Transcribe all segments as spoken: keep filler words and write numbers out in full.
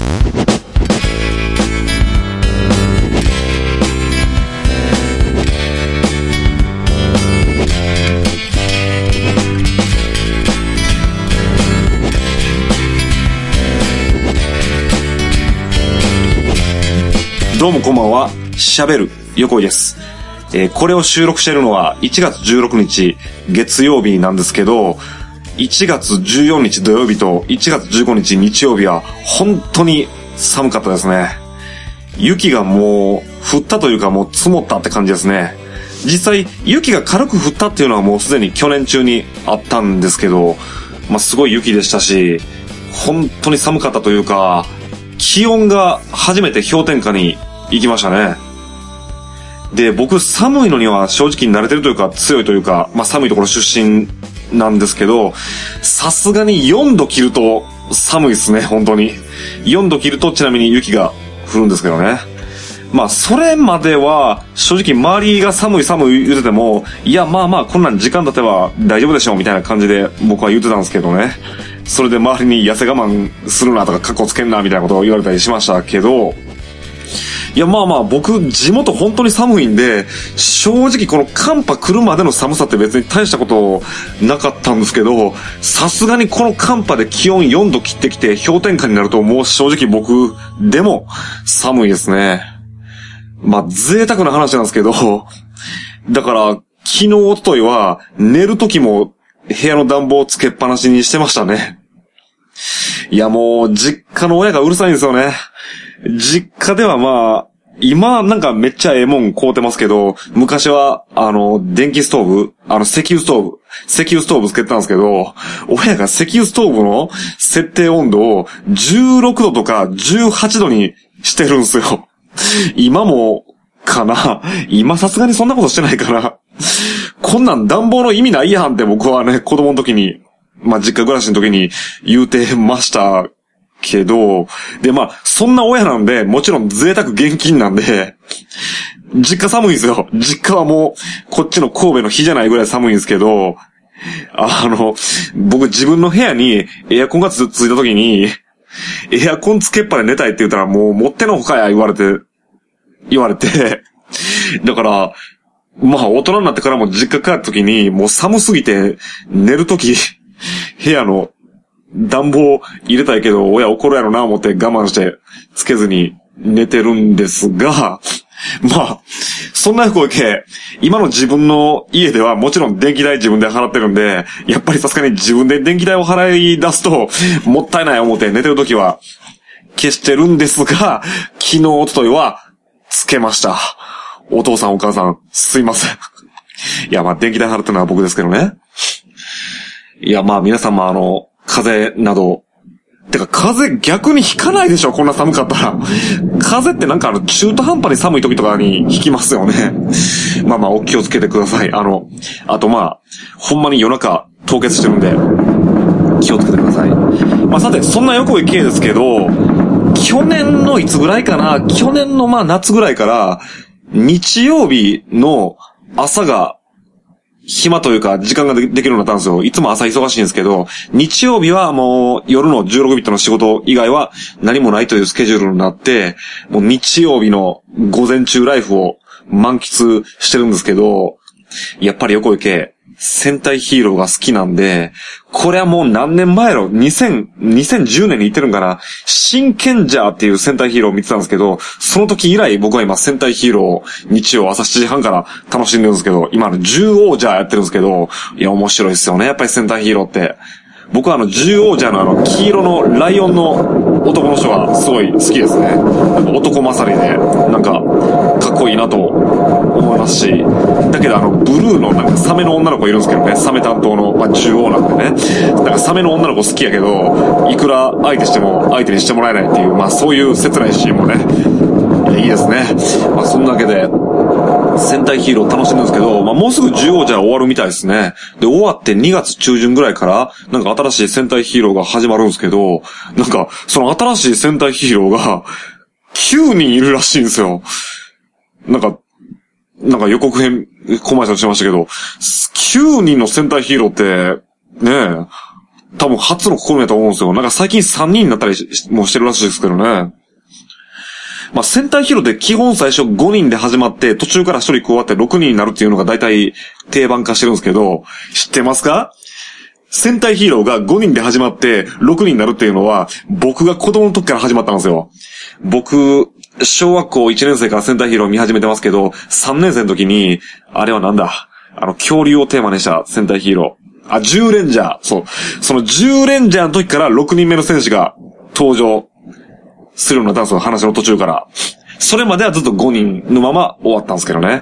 どうもこんばんは。しゃべる横井です。えー、これを収録しているのはいちがつじゅうろくにち月曜日なんですけど、いちがつじゅうよっか土曜日といちがつじゅうごにち日曜日は本当に寒かったですね。雪がもう降ったというかもう積もったって感じですね。実際雪が軽く降ったっていうのはもうすでに去年中にあったんですけど、まあすごい雪でしたし、本当に寒かったというか、気温が初めて氷点下に行きましたね。で、僕寒いのには正直慣れてるというか強いというか、まあ寒いところ出身なんですけど、さすがによんど切ると寒いですね、本当に。よんど切るとちなみに雪が降るんですけどね。まあそれまでは正直周りが寒い寒い言うてても、いやまあまあこんなん時間経てば大丈夫でしょうみたいな感じで僕は言ってたんですけどね。それで周りに痩せ我慢するなとかカッコつけんなみたいなことを言われたりしましたけど、いやまあまあ僕地元本当に寒いんで、正直この寒波来るまでの寒さって別に大したことなかったんですけど、さすがにこの寒波で気温よんど切ってきて氷点下になるともう正直僕でも寒いですね。まあ贅沢な話なんですけど、だから昨日一昨日は寝る時も部屋の暖房をつけっぱなしにしてましたね。いやもう実家の親がうるさいんですよね。実家ではまあ今なんかめっちゃええもん買うてますけど、昔はあの電気ストーブ、あの石油ストーブ、石油ストーブつけてたんですけど、親が石油ストーブの設定温度をじゅうろくどとかじゅうはちどにしてるんですよ。今もかな、今さすがにそんなことしてないから、こんなん暖房の意味ないやんって僕はね、子供の時に、まあ実家暮らしの時に言うてましたけど、でまあそんな親なんで、もちろん贅沢現金なんで、実家寒いんですよ。実家はもうこっちの神戸の日じゃないぐらい寒いんですけど、あの僕自分の部屋にエアコンがつついた時に、エアコンつけっぱで寝たいって言ったらもうもってのほかや言われて、言われて、だから、まあ大人になってからも実家帰った時にもう寒すぎて寝る時部屋の暖房入れたいけど親怒るやろな思って我慢してつけずに寝てるんですが、まあそんな声け今の自分の家ではもちろん電気代自分で払ってるんで、やっぱりさすがに自分で電気代を払い出すともったいない思って寝てる時は消してるんですが、昨日一昨日はつけました。お父さんお母さんすいません。いやまあ電気代払ってるのは僕ですけどね。いやまあ皆さんもあの風邪など、てか風邪逆にひかないでしょ、こんな寒かったら。風邪ってなんかあの中途半端に寒い時とかにひきますよね。まあまあお気をつけてください。あのあとまあほんまに夜中凍結してるんで気をつけてください。まあさてそんな横井圭ですけど、去年のいつぐらいかな、去年のまあ夏ぐらいから日曜日の朝が暇というか時間ができるようになったんですよ。いつも朝忙しいんですけど、日曜日はもう夜のじゅうろくビットの仕事以外は何もないというスケジュールになって、もう日曜日の午前中ライフを満喫してるんですけど、やっぱり横井圭戦隊ヒーローが好きなんで、これはもう何年前のにせん、にせんじゅうねんに言ってるんかな、真剣ジャーっていう戦隊ヒーローを見てたんですけど、その時以来僕は今戦隊ヒーローを日曜朝しちじはんから楽しんでるんですけど、今の獣王ジャーやってるんですけど、いや面白いですよね、やっぱり戦隊ヒーローって。僕はあの獣王ジャーのあの黄色のライオンの男の人がすごい好きですね。なんか男勝りで、なんかかっこいいなと思いますし、だけどあのブルーのなんかサメの女の子いるんですけどね、サメ担当の、まあ、獣王なんでね、なんかサメの女の子好きやけど、いくら相手しても相手にしてもらえないっていう、まあそういう切ないシーンもね、いやいいですね。まあそんなわけで戦隊ヒーロー楽しんでるんですけど、まあもうすぐ獣王じゃ終わるみたいですね。で、終わってにがつちゅうじゅんぐらいから、なんか新しい戦隊ヒーローが始まるんですけど、なんか、その新しい戦隊ヒーローが、きゅうにんいるらしいんですよ。なんか、なんか予告編、コマーシャルしてましたけど、きゅうにんの戦隊ヒーローって、ねえ、 多分初の試みだと思うんですよ。なんか最近さんにんになったりもしてるらしいですけどね。まあ、戦隊ヒーローで基本最初ごにんで始まって、途中からひとり加わってろくにんになるっていうのが大体定番化してるんですけど、知ってますか？戦隊ヒーローがごにんで始まってろくにんになるっていうのは、僕が子供の時から始まったんですよ。僕、小学校いちねん生から戦隊ヒーロー見始めてますけど、さんねん生の時に、あれはなんだ、あの、恐竜をテーマにした戦隊ヒーロー。あ、じゅうレンジャー。そう。そのじゅうレンジャーの時からろくにんめの戦士が登場するようになったんですよ、話の途中から。それまではずっとごにんのまま終わったんですけどね。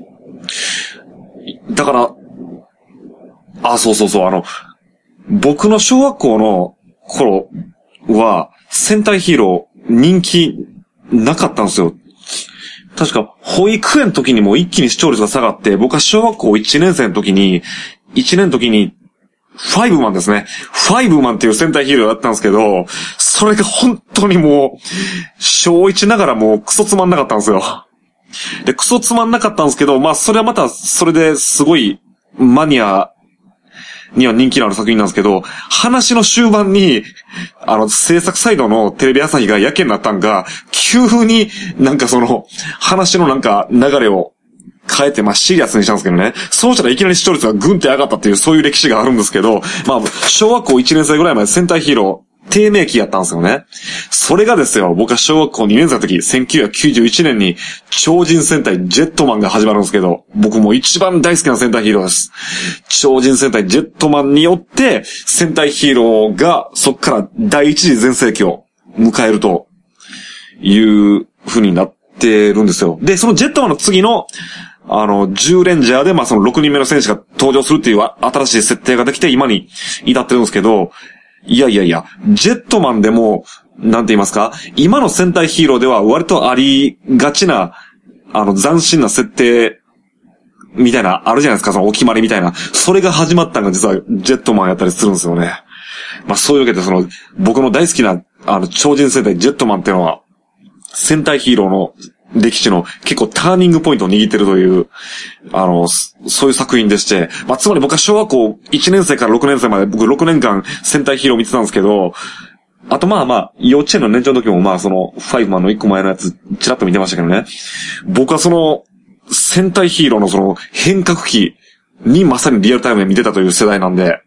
だから、あ、そうそうそう、あの、僕の小学校の頃は、戦隊ヒーロー人気なかったんですよ。確か、保育園の時にも一気に視聴率が下がって、僕は小学校いちねん生の時に、いちねんの時に、ファイブマンですね。ファイブマンっていう戦隊ヒーローだったんですけど、それが本当にもう、小いちながらもうクソつまんなかったんですよ。で、クソつまんなかったんですけど、まあそれはまた、それですごい、マニアには人気のある作品なんですけど、話の終盤に、あの、制作サイドのテレビ朝日がやけになったんが、急になんかその、話のなんか流れを変えて、まあシリアスにしたんですけどね。そうしたらいきなり視聴率がグンって上がったっていう、そういう歴史があるんですけど、まあ、小学校いちねん生ぐらいまで戦隊ヒーロー、低迷期やったんですよね。それがですよ、僕は小学校にねん生の時、せんきゅうひゃくきゅうじゅういちねんに超人戦隊ジェットマンが始まるんですけど、僕も一番大好きな戦隊ヒーローです。超人戦隊ジェットマンによって、戦隊ヒーローがそっから第一次全盛期を迎えるという風になってるんですよ。で、そのジェットマンの次の、あの、じゅうレンジャーで、まあそのろくにんめの戦士が登場するっていう新しい設定ができて今に至ってるんですけど、いやいやいや、ジェットマンでも、なんて言いますか、今の戦隊ヒーローでは割とありがちな、あの、斬新な設定、みたいな、あるじゃないですか、そのお決まりみたいな。それが始まったのが実はジェットマンやったりするんですよね。まあそういうわけで、その、僕の大好きな、あの、超人戦隊ジェットマンっていうのは、戦隊ヒーローの歴史の結構ターニングポイントを握ってるという、あの、そういう作品でして、まあ、つまり僕は小学校いちねん生からろくねん生まで僕ろくねんかん戦隊ヒーロー見てたんですけど、あとまあまあ、幼稚園の年長の時もまあその、ファイブマンのいっこまえのやつ、ちらっと見てましたけどね。僕はその、戦隊ヒーローのその、変革期にまさにリアルタイムで見てたという世代なんで、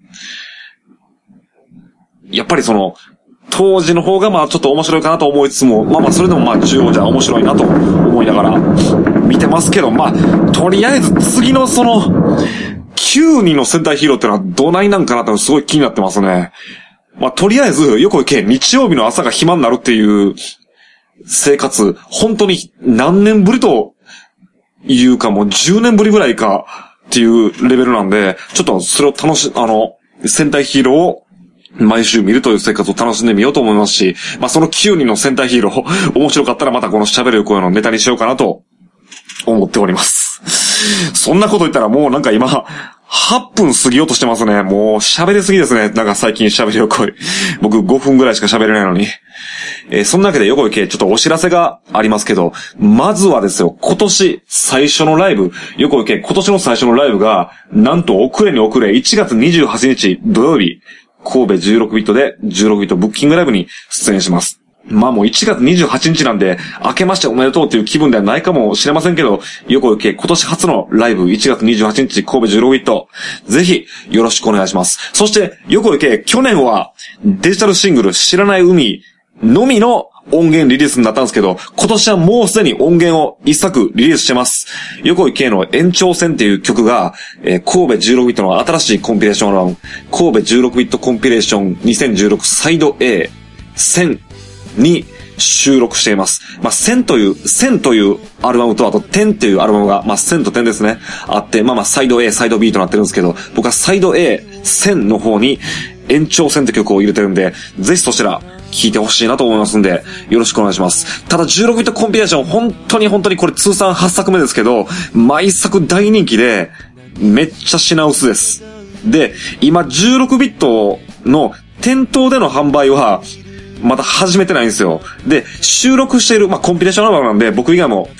やっぱりその、当時の方がまあちょっと面白いかなと思いつつも、まあまあそれでもまあ中央じゃ面白いなと思いながら見てますけど、まあ、とりあえず次のその、きゅうにんの戦隊ヒーローってのはどないなんかなってすごい気になってますね。まあとりあえず、よく行け、日曜日の朝が暇になるっていう生活、本当に何年ぶりというかもうじゅうねんぶりぐらいかっていうレベルなんで、ちょっとそれを楽し、あの、戦隊ヒーローを毎週見るという生活を楽しんでみようと思いますし、まあそのきゅうにんの戦隊ヒーロー、面白かったらまたこの喋る声のネタにしようかなと思っております。そんなこと言ったらもうなんか今、はっぷん過ぎようとしてますね。もう喋りすぎですね。なんか最近喋りよ声。僕ごふんぐらいしか喋れないのに。えー、そんなわけで横行け、ちょっとお知らせがありますけど、まずはですよ、今年最初のライブ、横行け、今年の最初のライブが、なんと遅れに遅れ、いちがつにじゅうはちにち土曜日、神戸じゅうろくビットでじゅうろくビットブッキングライブに出演します。まあもういちがつにじゅうはちにちなんで、明けましておめでとうっていう気分ではないかもしれませんけど、横行け、今年初のライブいちがつにじゅうはちにち神戸じゅうろくビット、ぜひよろしくお願いします。そして横行け、去年はデジタルシングル知らない海のみの音源リリースになったんですけど、今年はもうすでに音源を一作リリースしてます。横井圭の延長戦っていう曲が、えー、神戸じゅうろくビットの新しいコンピレーションアルバム、神戸じゅうろくビットコンピレーションにせんじゅうろくサイド A、せんに収録しています。まあ、せんという、せんというアルバムと、あとじゅうっていうアルバムが、まあ、せんとじゅうですね、あって、まあまあ、サイド A、サイド B となってるんですけど、僕はサイド A、せんの方に延長戦って曲を入れてるんで、ぜひそちら、聞いてほしいなと思いますんで、よろしくお願いします。ただじゅうろくビットコンピレーション、本当に本当にこれ通算はっさくめですけど、毎作大人気で、めっちゃ品薄です。で、今じゅうろくビットの店頭での販売は、まだ始めてないんですよ。で、収録している、まあ、コンピレーションアルバムなんで、僕以外も、あ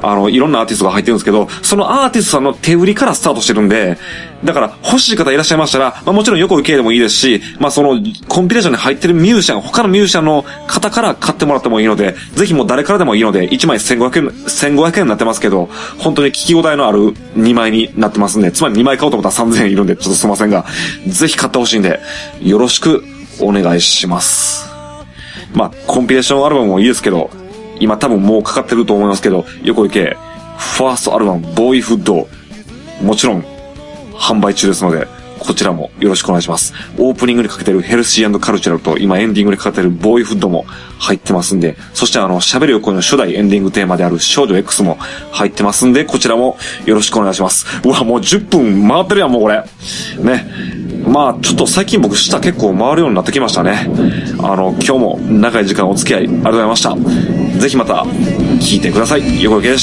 あの、いろんなアーティストが入ってるんですけど、そのアーティストさんの手売りからスタートしてるんで、だから欲しい方いらっしゃいましたら、まあもちろん横井圭でもいいですし、まあそのコンピレーションに入ってるミュージシャン、他のミュージシャンの方から買ってもらってもいいので、ぜひもう誰からでもいいので、いちまいせんごひゃくえん、せんごひゃくえんになってますけど、本当に聞き応えのあるにまいになってますんで、つまりにまい買おうと思ったらさんぜんえんいるんで、ちょっとすいませんが、ぜひ買ってほしいんで、よろしくお願いします。まあ、コンピレーションアルバムもいいですけど、今多分もうかかってると思いますけど、横井圭、ファーストアルバム、ボーイフッド、もちろん、販売中ですので、こちらもよろしくお願いします。オープニングにかけてるヘルシー&カルチャルと、今エンディングにかけてるボーイフッドも入ってますんで、そしてあの、喋る横井の初代エンディングテーマである少女 X も入ってますんで、こちらもよろしくお願いします。うわ、もうじゅっぷん回ってるやん、もうこれ。ね。まあ、ちょっと最近僕舌結構回るようになってきましたね。あの、今日も長い時間お付き合いありがとうございました。ぜひまた聞いてください。横井圭でした。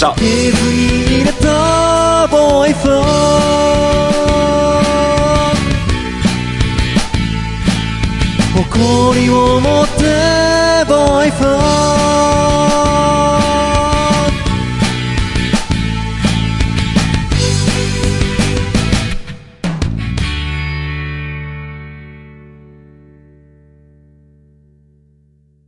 誇りを持ってボーイフォー